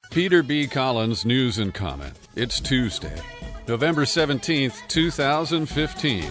Peter B. Collins News and Comment. It's Tuesday, November 17th, 2015.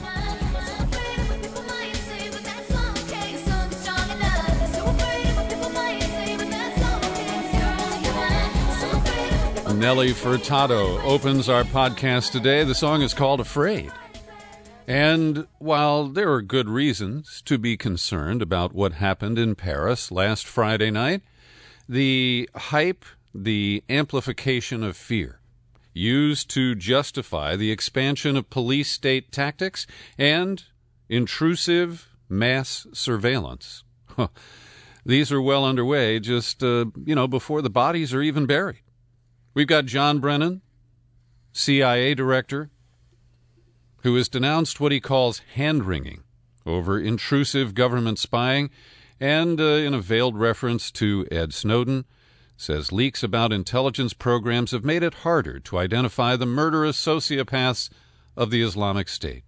Nelly Furtado opens our podcast today. The song is called Afraid. And while there are good reasons to be concerned about what happened in Paris last Friday night, the hype, the amplification of fear used to justify the expansion of police state tactics and intrusive mass surveillance. These are well underway just, before the bodies are even buried. We've got John Brennan, CIA director, who has denounced what he calls hand-wringing over intrusive government spying, and in a veiled reference to Ed Snowden, says leaks about intelligence programs have made it harder to identify the murderous sociopaths of the Islamic State.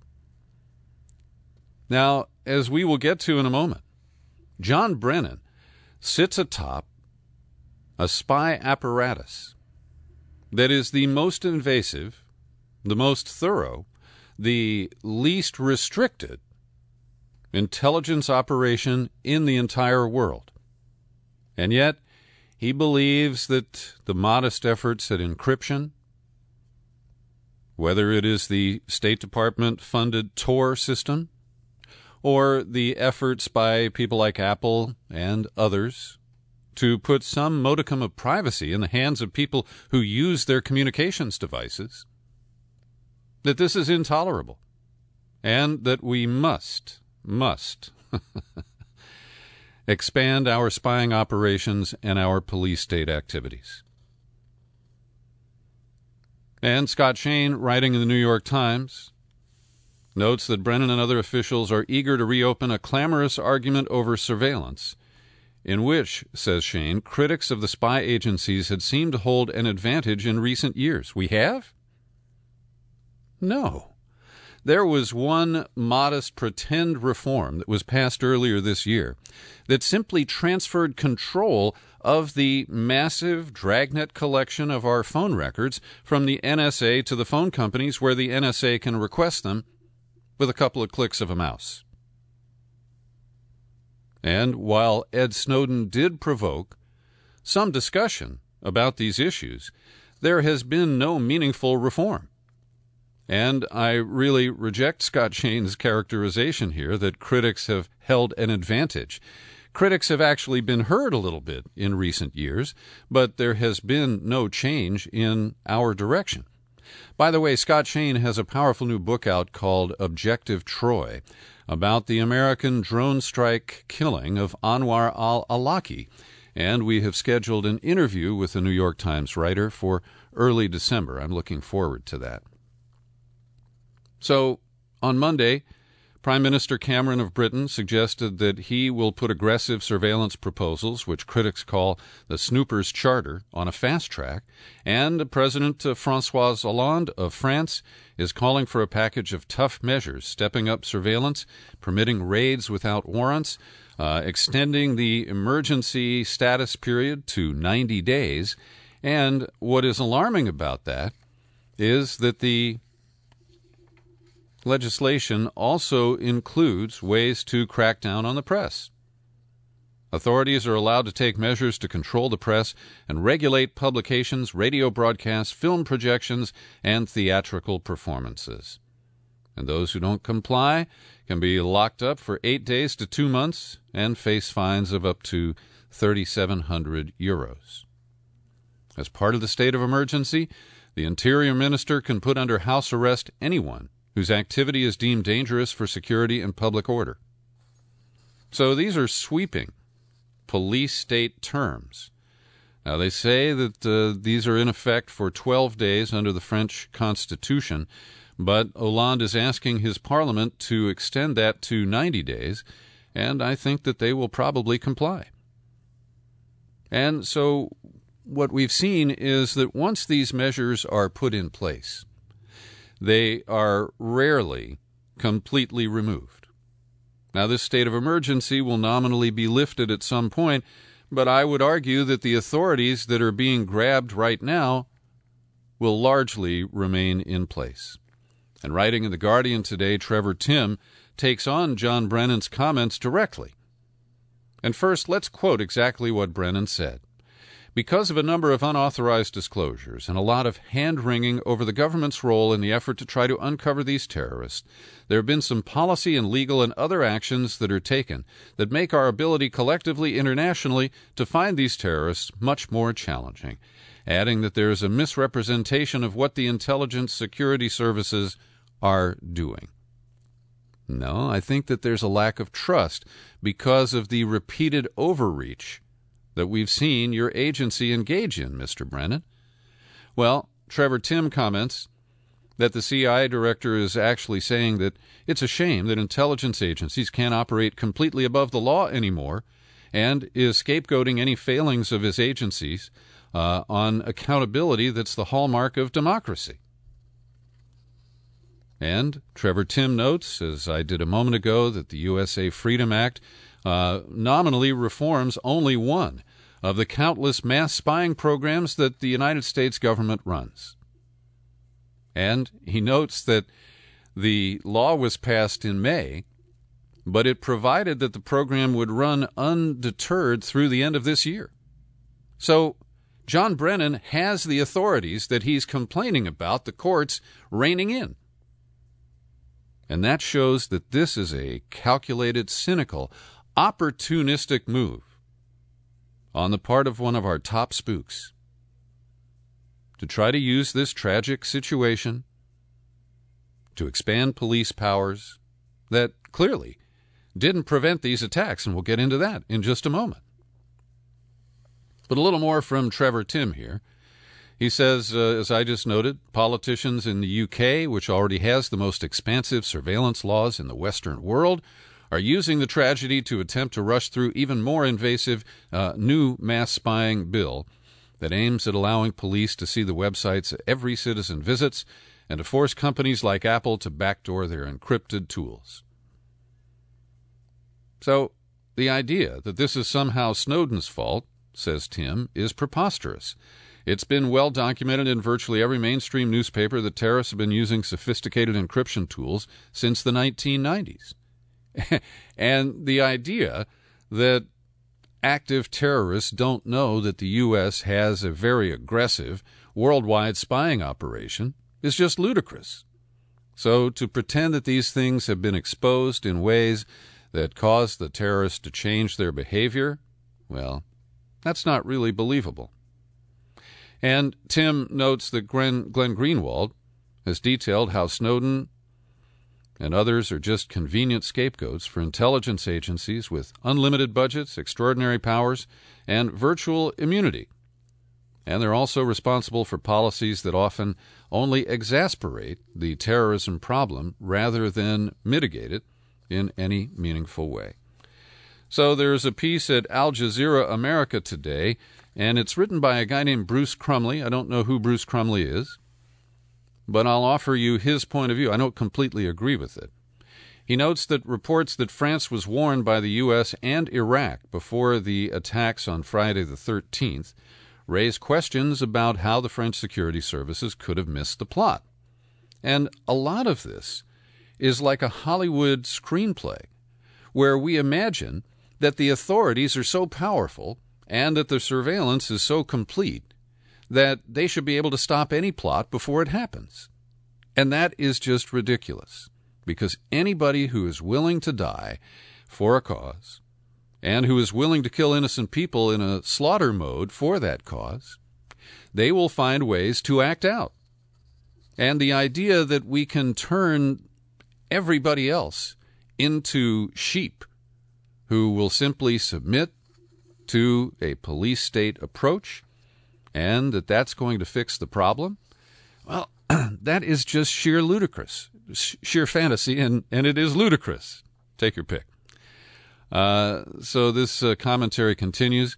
Now, as we will get to in a moment, John Brennan sits atop a spy apparatus that is the most invasive, the most thorough, the least restricted intelligence operation in the entire world. And yet, he believes that the modest efforts at encryption, whether it is the State Department-funded Tor system or the efforts by people like Apple and others to put some modicum of privacy in the hands of people who use their communications devices, that this is intolerable, and that we must expand our spying operations and our police state activities. And Scott Shane, writing in the New York Times, notes that Brennan and other officials are eager to reopen a clamorous argument over surveillance, in which, says Shane, critics of the spy agencies had seemed to hold an advantage in recent years. We have? No. There was one modest pretend reform that was passed earlier this year that simply transferred control of the massive dragnet collection of our phone records from the NSA to the phone companies, where the NSA can request them with a couple of clicks of a mouse. And while Ed Snowden did provoke some discussion about these issues, there has been no meaningful reform. And I really reject Scott Shane's characterization here that critics have held an advantage. Critics have actually been heard a little bit in recent years, but there has been no change in our direction. By the way, Scott Shane has a powerful new book out called Objective Troy about the American drone strike killing of Anwar al-Awlaki, and we have scheduled an interview with the New York Times writer for early December. I'm looking forward to that. So, on Monday, Prime Minister Cameron of Britain suggested that he will put aggressive surveillance proposals, which critics call the Snoopers' Charter, on a fast track, and President François Hollande of France is calling for a package of tough measures, stepping up surveillance, permitting raids without warrants, extending the emergency status period to 90 days, and what is alarming about that is that the legislation also includes ways to crack down on the press. Authorities are allowed to take measures to control the press and regulate publications, radio broadcasts, film projections, and theatrical performances. And those who don't comply can be locked up for 8 days to 2 months and face fines of up to 3,700 euros. As part of the state of emergency, the Interior Minister can put under house arrest anyone whose activity is deemed dangerous for security and public order. So these are sweeping police state terms. Now, they say that these are in effect for 12 days under the French Constitution, but Hollande is asking his parliament to extend that to 90 days, and I think that they will probably comply. And so what we've seen is that once these measures are put in place, they are rarely completely removed. Now, this state of emergency will nominally be lifted at some point, But I would argue that the authorities that are being grabbed right now will largely remain in place. And writing in The Guardian today, Trevor Timm takes on John Brennan's comments directly. And first, let's quote exactly what Brennan said. Because of a number of unauthorized disclosures and a lot of hand-wringing over the government's role in the effort to try to uncover these terrorists, there have been some policy and legal and other actions that are taken that make our ability collectively internationally to find these terrorists much more challenging, adding that there is a misrepresentation of what the intelligence security services are doing. No, I think that there's a lack of trust because of the repeated overreach that we've seen your agency engage in, Mr. Brennan. Well, Trevor Timm comments that the CIA director is actually saying that it's a shame that intelligence agencies can't operate completely above the law anymore, and is scapegoating any failings of his agencies on accountability that's the hallmark of democracy. And Trevor Timm notes, as I did a moment ago, that the USA Freedom Act nominally reforms only one of the countless mass spying programs that the United States government runs. And he notes that the law was passed in May, but it provided that the program would run undeterred through the end of this year. So John Brennan has the authorities that he's complaining about the courts reining in. And that shows that this is a calculated, cynical, opportunistic move on the part of one of our top spooks to try to use this tragic situation to expand police powers that clearly didn't prevent these attacks, and we'll get into that in just a moment. But a little more from Trevor Timm here. He says, as I just noted, politicians in the UK, which already has the most expansive surveillance laws in the Western world, are using the tragedy to attempt to rush through even more invasive new mass spying bill that aims at allowing police to see the websites every citizen visits and to force companies like Apple to backdoor their encrypted tools. So the idea that this is somehow Snowden's fault, says Timm, is preposterous. It's been well documented in virtually every mainstream newspaper that terrorists have been using sophisticated encryption tools since the 1990s. And the idea that active terrorists don't know that the U.S. has a very aggressive worldwide spying operation is just ludicrous. So to pretend that these things have been exposed in ways that cause the terrorists to change their behavior, well, that's not really believable. And Timm notes that Glenn Greenwald has detailed how Snowden and others are just convenient scapegoats for intelligence agencies with unlimited budgets, extraordinary powers, and virtual immunity. And they're also responsible for policies that often only exasperate the terrorism problem rather than mitigate it in any meaningful way. So there's a piece at Al Jazeera America today, and it's written by a guy named Bruce Crumley. I don't know who Bruce Crumley is, but I'll offer you his point of view. I don't completely agree with it. He notes that reports that France was warned by the U.S. and Iraq before the attacks on Friday the 13th raise questions about how the French security services could have missed the plot. And a lot of this is like a Hollywood screenplay, where we imagine that the authorities are so powerful and that the surveillance is so complete that they should be able to stop any plot before it happens. And that is just ridiculous, because anybody who is willing to die for a cause and who is willing to kill innocent people in a slaughter mode for that cause, they will find ways to act out. And the idea that we can turn everybody else into sheep who will simply submit to a police state approach and that that's going to fix the problem, well, that is just sheer ludicrous, sheer fantasy, and it is ludicrous. Take your pick. So this commentary continues.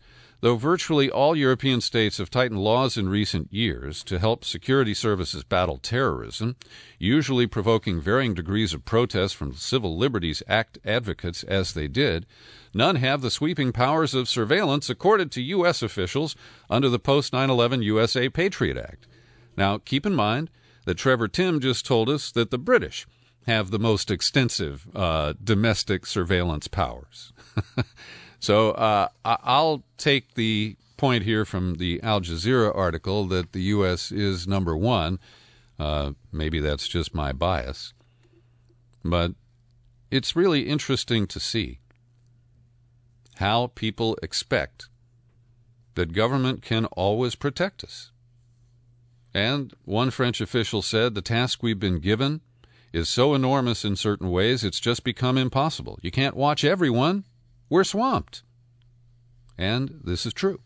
Though virtually all European states have tightened laws in recent years to help security services battle terrorism, usually provoking varying degrees of protest from Civil Liberties Act advocates as they did, none have the sweeping powers of surveillance accorded to U.S. officials under the post-9/11 USA Patriot Act. Now, keep in mind that Trevor Timm just told us that the British have the most extensive domestic surveillance powers. So I'll take the point here from the Al Jazeera article that the U.S. is number one. Maybe that's just my bias. But it's really interesting to see how people expect that government can always protect us. And one French official said the task we've been given is so enormous in certain ways it's just become impossible. You can't watch everyone. We're swamped. And this is true.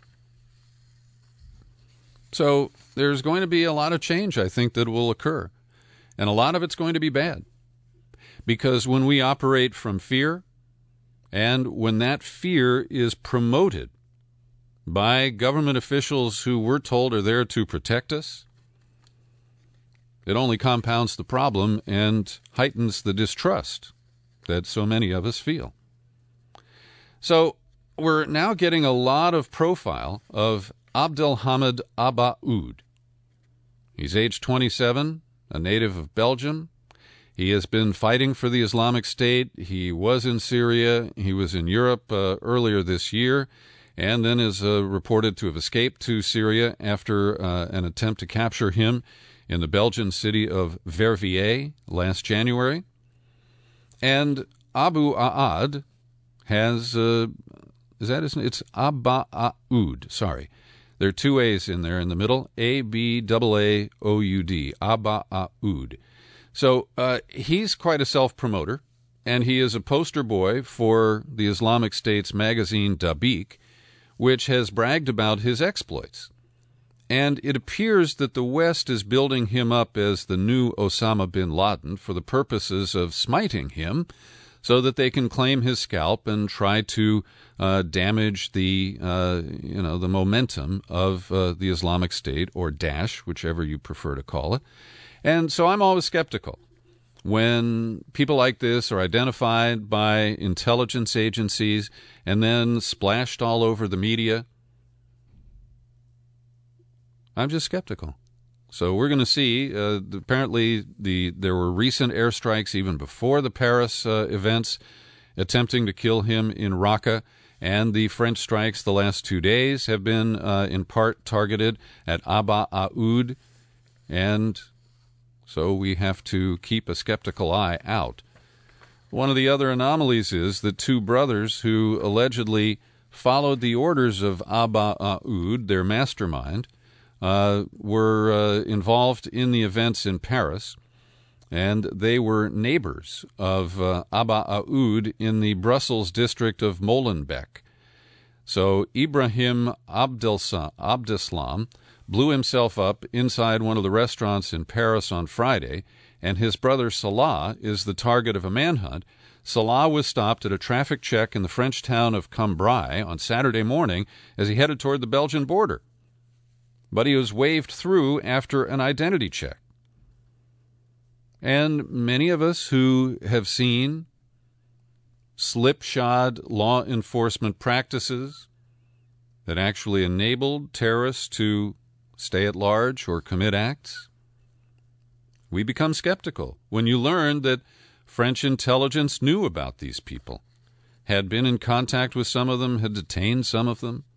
So there's going to be a lot of change, I think, that will occur. And a lot of it's going to be bad. Because when we operate from fear, and when that fear is promoted by government officials who we're told are there to protect us, it only compounds the problem and heightens the distrust that so many of us feel. So we're now getting a lot of profile of Abdelhamid Abaoud. He's age 27, a native of Belgium. He has been fighting for the Islamic State. He was in Syria. He was in Europe earlier this year, and then is reported to have escaped to Syria after an attempt to capture him in the Belgian city of Verviers last January. And Abu Aad has, is that his name? It's Abaoud, sorry. There are two A's in there in the middle, A-B-A-A-O-U-D, Abaoud. So he's quite a self-promoter, and he is a poster boy for the Islamic State's magazine Dabiq, which has bragged about his exploits. And it appears that the West is building him up as the new Osama bin Laden for the purposes of smiting him so that they can claim his scalp and try to damage the momentum of the Islamic State, or Daesh, whichever you prefer to call it. And so I'm always skeptical when people like this are identified by intelligence agencies and then splashed all over the media. I'm just skeptical. So we're going to see, apparently there were recent airstrikes even before the Paris events attempting to kill him in Raqqa, and the French strikes the last 2 days have been in part targeted at Abaoud, and so we have to keep a skeptical eye out. One of the other anomalies is that two brothers who allegedly followed the orders of Abaoud, their mastermind, were involved in the events in Paris, and they were neighbors of Abaoud in the Brussels district of Molenbeek. So Ibrahim Abdeslam blew himself up inside one of the restaurants in Paris on Friday, and his brother Salah is the target of a manhunt. Salah was stopped at a traffic check in the French town of Cambrai on Saturday morning as he headed toward the Belgian border. But he was waved through after an identity check. And many of us who have seen slipshod law enforcement practices that actually enabled terrorists to stay at large or commit acts, we become skeptical when you learn that French intelligence knew about these people, had been in contact with some of them, had detained some of them.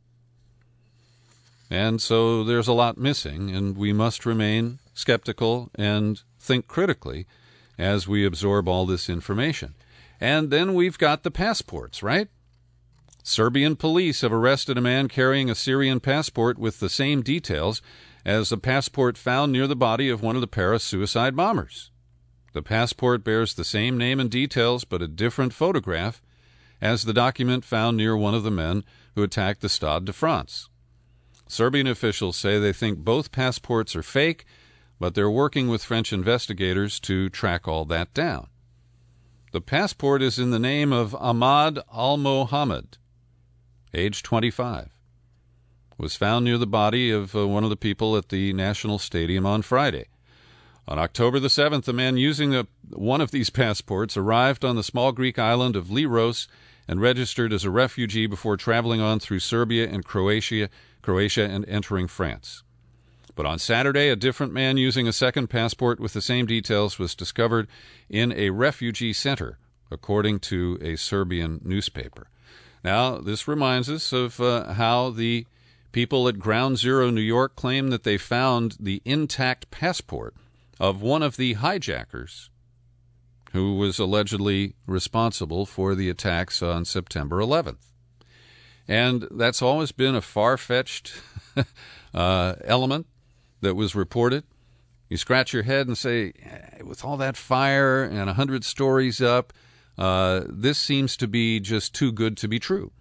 And so there's a lot missing, and we must remain skeptical and think critically as we absorb all this information. And then we've got the passports, right? Serbian police have arrested a man carrying a Syrian passport with the same details as the passport found near the body of one of the Paris suicide bombers. The passport bears the same name and details, but a different photograph, as the document found near one of the men who attacked the Stade de France. Serbian officials say they think both passports are fake, but they're working with French investigators to track all that down. The passport is in the name of Ahmad Al-Mohammed, age 25. was found near the body of one of the people at the National Stadium on Friday. On October the 7th, a man using one of these passports arrived on the small Greek island of Leros and registered as a refugee before traveling on through Serbia and Croatia and entering France. But on Saturday, a different man using a second passport with the same details was discovered in a refugee center, according to a Serbian newspaper. Now, this reminds us of how the people at Ground Zero, New York, claim that they found the intact passport of one of the hijackers who was allegedly responsible for the attacks on September 11th. And that's always been a far-fetched element that was reported. You scratch your head and say, with all that fire and 100 stories up, this seems to be just too good to be true.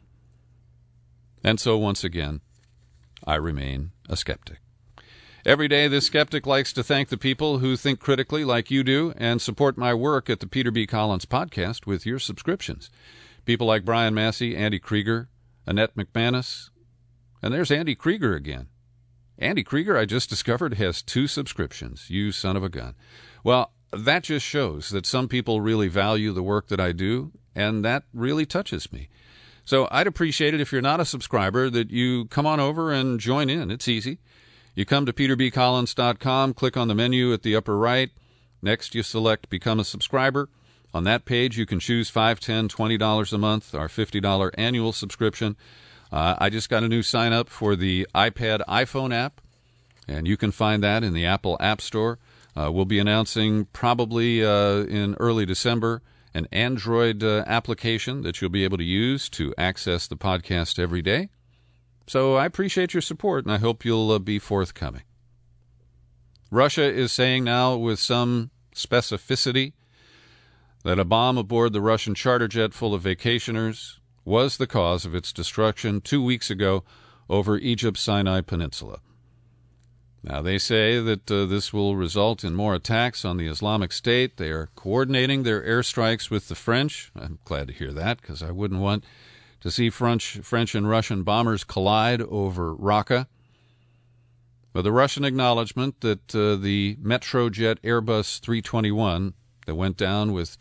And so, once again, I remain a skeptic. Every day, this skeptic likes to thank the people who think critically like you do and support my work at the Peter B. Collins Podcast with your subscriptions. People like Brian Massey, Andy Krieger, Annette McManus, and there's Andy Krieger again. Andy Krieger, I just discovered, has 2 subscriptions. You son of a gun. Well, that just shows that some people really value the work that I do, and that really touches me. So I'd appreciate it if you're not a subscriber that you come on over and join in. It's easy. You come to peterbcollins.com, click on the menu at the upper right. Next, you select Become a Subscriber. On that page, you can choose $5, $10, $20 a month, our $50 annual subscription. I just got a new sign-up for the iPad iPhone app, and you can find that in the Apple App Store. We'll be announcing probably in early December an Android application that you'll be able to use to access the podcast every day. So I appreciate your support, and I hope you'll be forthcoming. Russia is saying now with some specificity that a bomb aboard the Russian charter jet full of vacationers was the cause of its destruction 2 weeks ago over Egypt's Sinai Peninsula. Now, they say that this will result in more attacks on the Islamic State. They are coordinating their airstrikes with the French. I'm glad to hear that, because I wouldn't want to see French and Russian bombers collide over Raqqa. But the Russian acknowledgement that the Metrojet Airbus 321 that went down with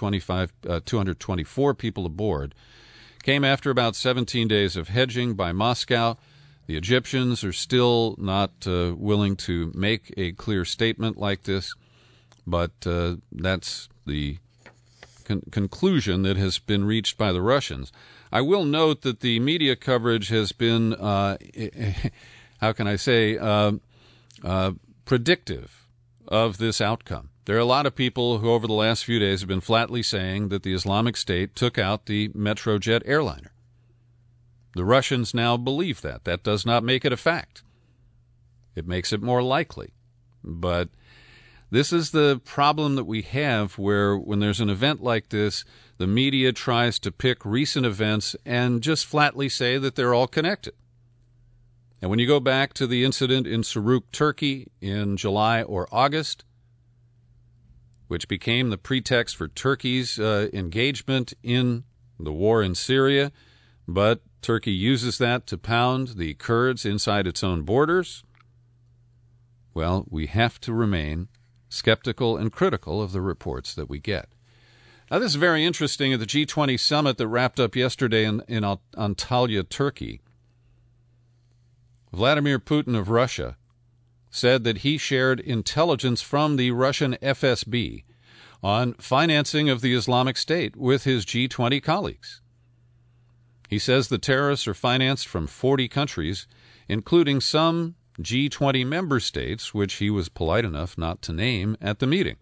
224 people aboard came after about 17 days of hedging by Moscow. The Egyptians are still not willing to make a clear statement like this, but that's the conclusion that has been reached by the Russians. I will note that the media coverage has been, how can I say, predictive of this outcome. There are a lot of people who over the last few days have been flatly saying that the Islamic State took out the Metrojet airliner. The Russians now believe that. That does not make it a fact. It makes it more likely. But this is the problem that we have, where when there's an event like this, the media tries to pick recent events and just flatly say that they're all connected. And when you go back to the incident in Suruk, Turkey in July or August, which became the pretext for Turkey's engagement in the war in Syria, but Turkey uses that to pound the Kurds inside its own borders, well, we have to remain skeptical and critical of the reports that we get. Now, this is very interesting. At the G20 summit that wrapped up yesterday in Antalya, Turkey, Vladimir Putin of Russia said that he shared intelligence from the Russian FSB on financing of the Islamic State with his G20 colleagues. He says the terrorists are financed from 40 countries, including some G20 member states, which he was polite enough not to name at the meeting.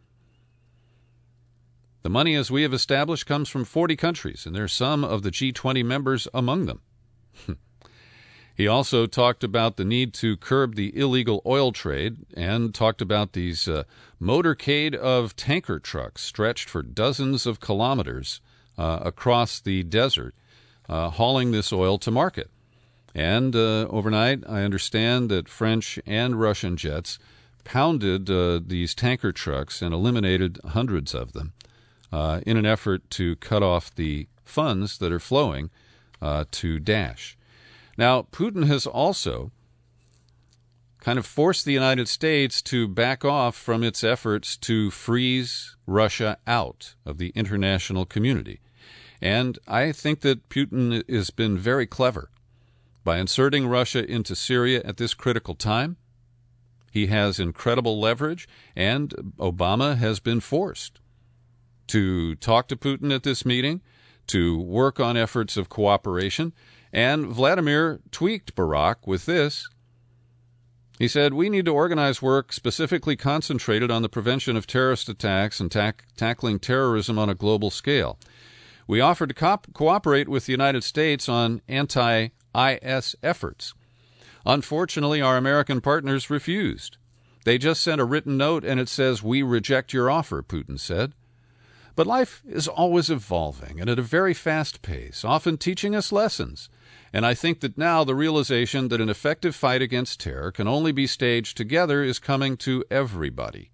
The money, as we have established, comes from 40 countries, and there are some of the G20 members among them. He also talked about the need to curb the illegal oil trade and talked about these motorcade of tanker trucks stretched for dozens of kilometers across the desert, hauling this oil to market. And overnight, I understand that French and Russian jets pounded these tanker trucks and eliminated hundreds of them in an effort to cut off the funds that are flowing to Daesh. Now, Putin has also kind of forced the United States to back off from its efforts to freeze Russia out of the international community. And I think that Putin has been very clever. By inserting Russia into Syria at this critical time, he has incredible leverage, and Obama has been forced to talk to Putin at this meeting, to work on efforts of cooperation, and Vladimir tweaked Barack with this. He said, "We need to organize work specifically concentrated on the prevention of terrorist attacks and tackling terrorism on a global scale. We offered to cooperate with the United States on anti-IS efforts. Unfortunately, our American partners refused. They just sent a written note and it says, 'We reject your offer,'" Putin said. But life is always evolving and at a very fast pace, often teaching us lessons. And I think that now the realization that an effective fight against terror can only be staged together is coming to everybody.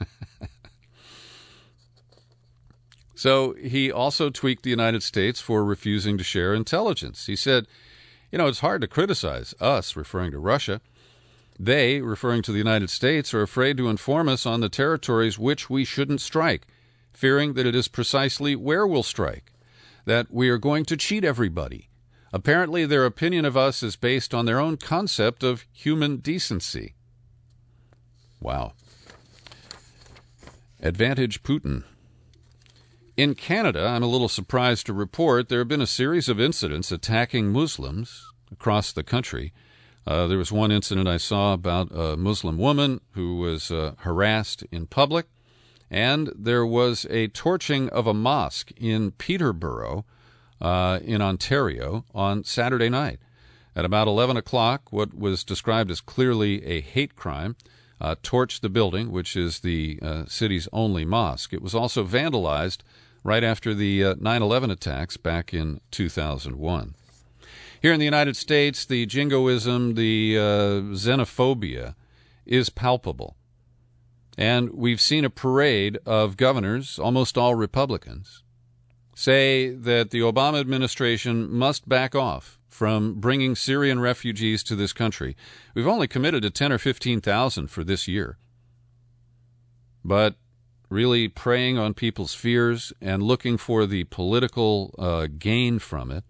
So he also tweaked the United States for refusing to share intelligence. He said, "It's hard to criticize us," referring to Russia. "They," referring to the United States, "are afraid to inform us on the territories which we shouldn't strike, fearing that it is precisely where we'll strike, that we are going to cheat everybody. Apparently, their opinion of us is based on their own concept of human decency." Wow. Advantage Putin. In Canada, I'm a little surprised to report there have been a series of incidents attacking Muslims across the country. There was one incident I saw about a Muslim woman who was harassed in public, and there was a torching of a mosque in Peterborough, in Ontario, on Saturday night. At about 11 o'clock, what was described as clearly a hate crime torched the building, which is the city's only mosque. It was also vandalized right after the 9/11 attacks back in 2001. Here in the United States, the jingoism, the xenophobia is palpable. And we've seen a parade of governors, almost all Republicans, say that the Obama administration must back off from bringing Syrian refugees to this country. We've only committed to 10 or 15,000 for this year. But really preying on people's fears and looking for the political gain from it,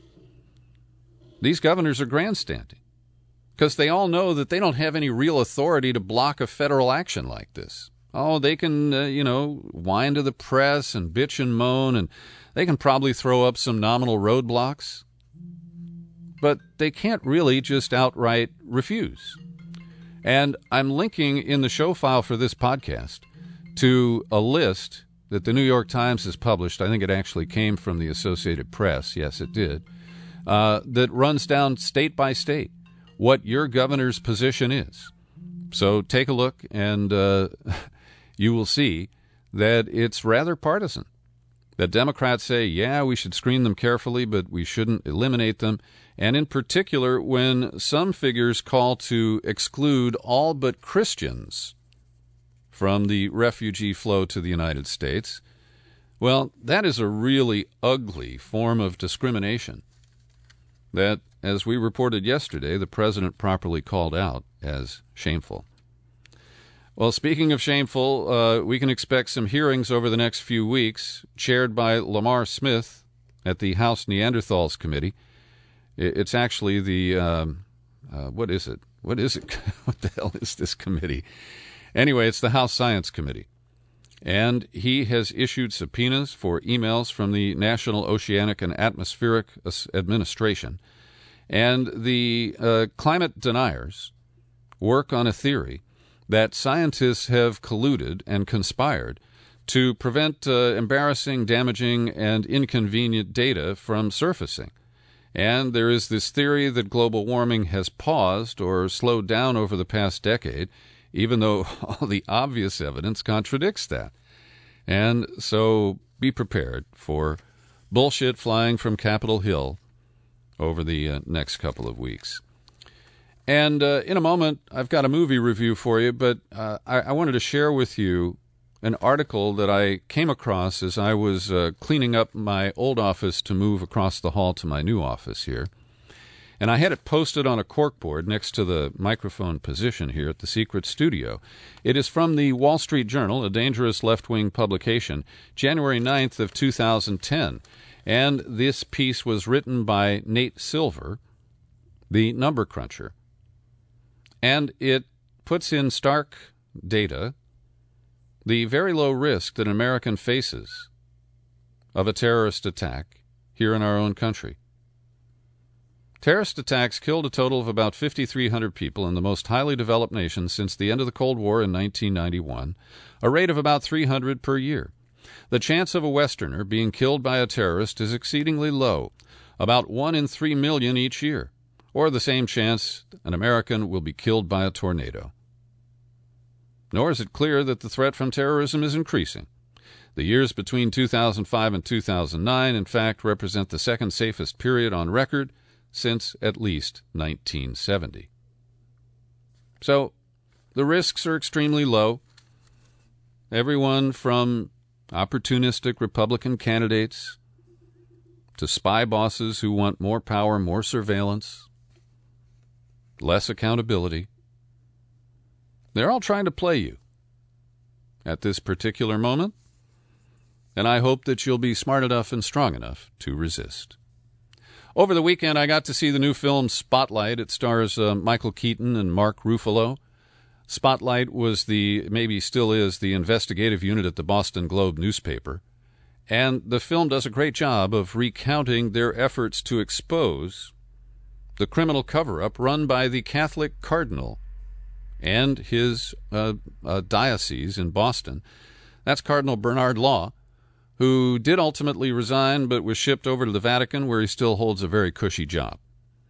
these governors are grandstanding because they all know that they don't have any real authority to block a federal action like this. Oh, they can, whine to the press and bitch and moan, and they can probably throw up some nominal roadblocks. But they can't really just outright refuse. And I'm linking in the show file for this podcast to a list that the New York Times has published. I think it actually came from the Associated Press. Yes, it did. That runs down state by state what your governor's position is. So take a look and you will see that it's rather partisan. That Democrats say, yeah, we should screen them carefully, but we shouldn't eliminate them. And in particular, when some figures call to exclude all but Christians from the refugee flow to the United States, well, that is a really ugly form of discrimination that, as we reported yesterday, the president properly called out as shameful. Well, speaking of shameful, we can expect some hearings over the next few weeks, chaired by Lamar Smith at the House Neanderthals Committee. It's actually the, what is it? What the hell is this committee? Anyway, it's the House Science Committee. And he has issued subpoenas for emails from the National Oceanic and Atmospheric Administration. And the climate deniers work on a theory that scientists have colluded and conspired to prevent embarrassing, damaging, and inconvenient data from surfacing. And there is this theory that global warming has paused or slowed down over the past decade, even though all the obvious evidence contradicts that. And so be prepared for bullshit flying from Capitol Hill over the next couple of weeks. And in a moment, I've got a movie review for you, but I wanted to share with you an article that I came across as I was cleaning up my old office to move across the hall to my new office here. And I had it posted on a corkboard next to the microphone position here at the Secret Studio. It is from the Wall Street Journal, a dangerous left-wing publication, January 9th of 2010. And this piece was written by Nate Silver, the number cruncher. And it puts in stark data the very low risk that an American faces of a terrorist attack here in our own country. Terrorist attacks killed a total of about 5,300 people in the most highly developed nation since the end of the Cold War in 1991, a rate of about 300 per year. The chance of a Westerner being killed by a terrorist is exceedingly low, about 1 in 3 million each year, or the same chance an American will be killed by a tornado. Nor is it clear that the threat from terrorism is increasing. The years between 2005 and 2009, in fact, represent the second safest period on record since at least 1970. So, the risks are extremely low. Everyone from opportunistic Republican candidates to spy bosses who want more power, more surveillance, less accountability. They're all trying to play you at this particular moment, and I hope that you'll be smart enough and strong enough to resist. Over the weekend, I got to see the new film Spotlight. It stars Michael Keaton and Mark Ruffalo. Spotlight was maybe still is, the investigative unit at the Boston Globe newspaper. And the film does a great job of recounting their efforts to expose the criminal cover-up run by the Catholic cardinal and his diocese in Boston. That's Cardinal Bernard Law, who did ultimately resign but was shipped over to the Vatican, where he still holds a very cushy job.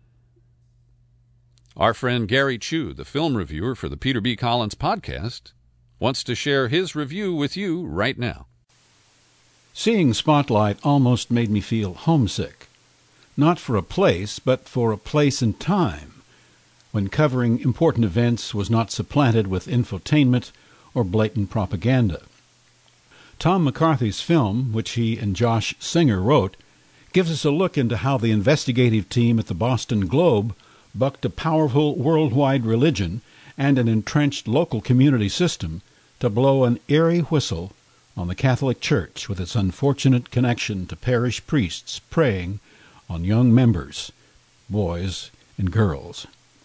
Our friend Gary Chu, the film reviewer for the Peter B. Collins podcast, wants to share his review with you right now. Seeing Spotlight almost made me feel homesick. Not for a place, but for a place and time, when covering important events was not supplanted with infotainment or blatant propaganda. Tom McCarthy's film, which he and Josh Singer wrote, gives us a look into how the investigative team at the Boston Globe bucked a powerful worldwide religion and an entrenched local community system to blow an eerie whistle on the Catholic Church with its unfortunate connection to parish priests preying on young members, boys and girls.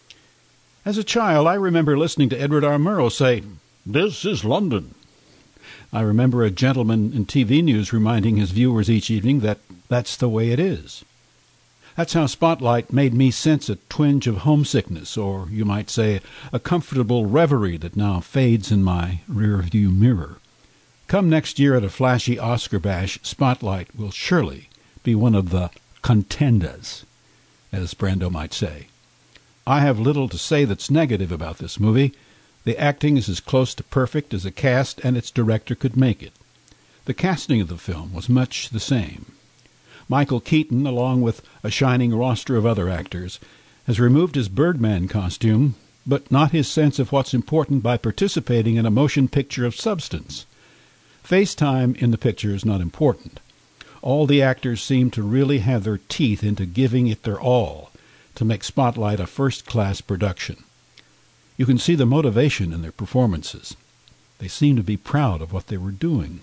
As a child, I remember listening to Edward R. Murrow say, "This is London." I remember a gentleman in TV news reminding his viewers each evening that that's the way it is. That's how Spotlight made me sense a twinge of homesickness, or you might say a comfortable reverie that now fades in my rearview mirror. Come next year at a flashy Oscar bash, Spotlight will surely be one of the contenders, as Brando might say. I have little to say that's negative about this movie. The acting is as close to perfect as a cast and its director could make it. The casting of the film was much the same. Michael Keaton, along with a shining roster of other actors, has removed his Birdman costume, but not his sense of what's important by participating in a motion picture of substance. Face time in the picture is not important. All the actors seem to really have their teeth into giving it their all to make Spotlight a first-class production. You can see the motivation in their performances. They seem to be proud of what they were doing.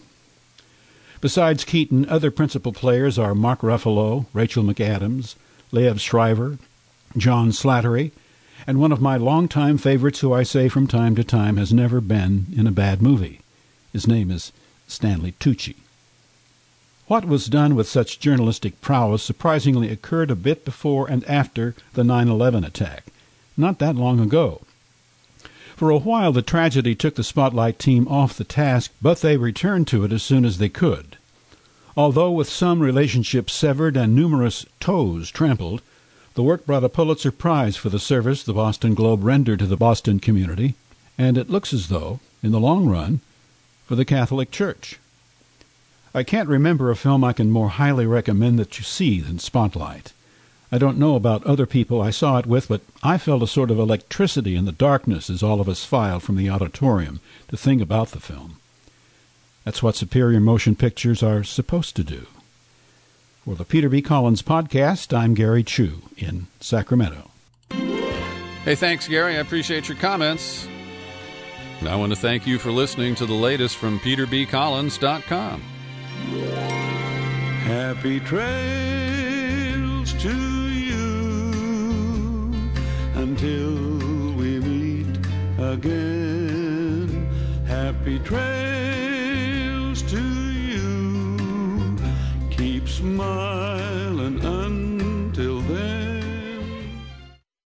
Besides Keaton, other principal players are Mark Ruffalo, Rachel McAdams, Liev Schreiber, John Slattery, and one of my longtime favorites who I say from time to time has never been in a bad movie. His name is Stanley Tucci. What was done with such journalistic prowess surprisingly occurred a bit before and after the 9/11 attack, not that long ago. For a while, the tragedy took the Spotlight team off the task, but they returned to it as soon as they could. Although with some relationships severed and numerous toes trampled, the work brought a Pulitzer Prize for the service the Boston Globe rendered to the Boston community, and it looks as though, in the long run, for the Catholic Church. I can't remember a film I can more highly recommend that you see than Spotlight. I don't know about other people I saw it with, but I felt a sort of electricity in the darkness as all of us filed from the auditorium to think about the film. That's what superior motion pictures are supposed to do. For the Peter B. Collins Podcast, I'm Gary Chu in Sacramento. Hey, thanks, Gary. I appreciate your comments. And I want to thank you for listening to the latest from PeterBCollins.com. Happy trails to you until we meet again. Happy trails to you. Keep smiling.